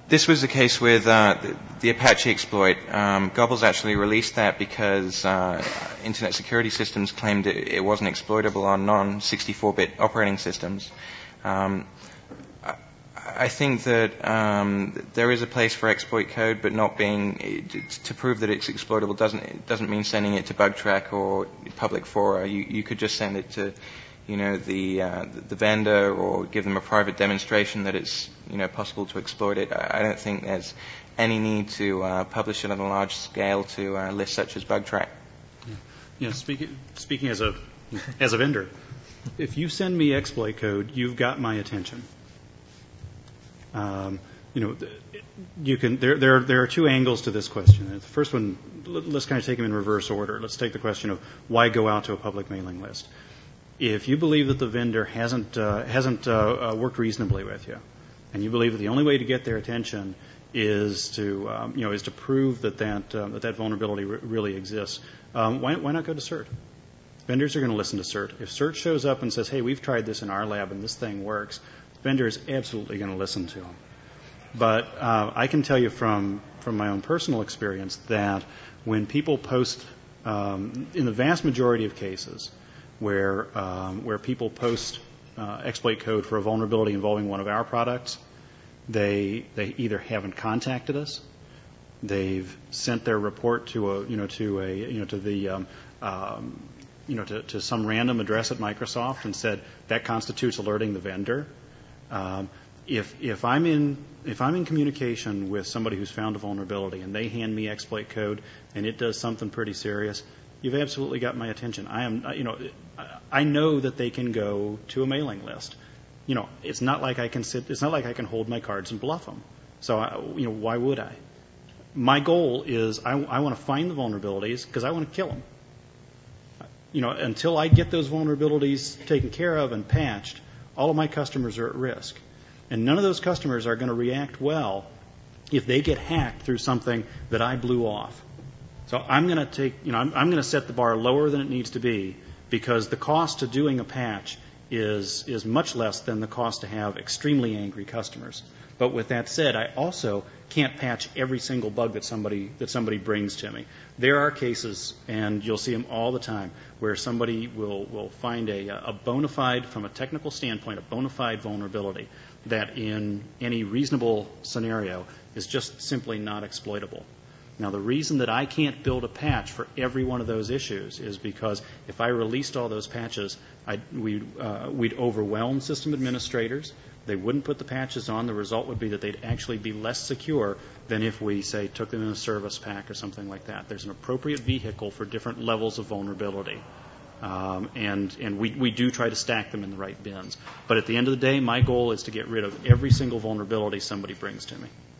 This was the case with the Apache exploit. Goebbels actually released that because Internet Security Systems claimed it wasn't exploitable on non-64-bit operating systems. I think that there is a place for exploit code, but not being to prove that it's exploitable doesn't mean sending it to BugTrack or public fora. You could just send it to, the vendor, or give them a private demonstration that it's possible to exploit it. I don't think there's any need to publish it on a large scale to lists such as BugTrack. Yeah. Speaking as a vendor, if you send me exploit code, you've got my attention. You can. There are two angles to this question. The first one, let's kind of take them in reverse order. Let's take the question of why go out to a public mailing list. If you believe that the vendor hasn't worked reasonably with you, and you believe that the only way to get their attention is to prove that vulnerability really exists, why not go to CERT? Vendors are going to listen to CERT. If CERT shows up and says, "Hey, we've tried this in our lab and this thing works," the vendor is absolutely going to listen to them. But I can tell you from my own personal experience that when people post, in the vast majority of cases, where people post exploit code for a vulnerability involving one of our products, they either haven't contacted us, they've sent their report to some random address at Microsoft and said that constitutes alerting the vendor. If I'm in communication with somebody who's found a vulnerability and they hand me exploit code and it does something pretty serious, you've absolutely got my attention. I know that they can go to a mailing list. It's not like I can hold my cards and bluff them. So why would I? My goal is I want to find the vulnerabilities because I want to kill them. Until I get those vulnerabilities taken care of and patched, all of my customers are at risk. And none of those customers are going to react well if they get hacked through something that I blew off. So I'm going to set the bar lower than it needs to be, because the cost to doing a patch is much less than the cost to have extremely angry customers. But with that said, I also can't patch every single bug that somebody brings to me. There are cases, and you'll see them all the time, where somebody will find a bona fide, from a technical standpoint, a bona fide vulnerability that in any reasonable scenario is just simply not exploitable. Now, the reason that I can't build a patch for every one of those issues is because if I released all those patches, we'd overwhelm system administrators. They wouldn't put the patches on. The result would be that they'd actually be less secure than if we, say, took them in a service pack or something like that. There's an appropriate vehicle for different levels of vulnerability. And we do try to stack them in the right bins. But at the end of the day, my goal is to get rid of every single vulnerability somebody brings to me.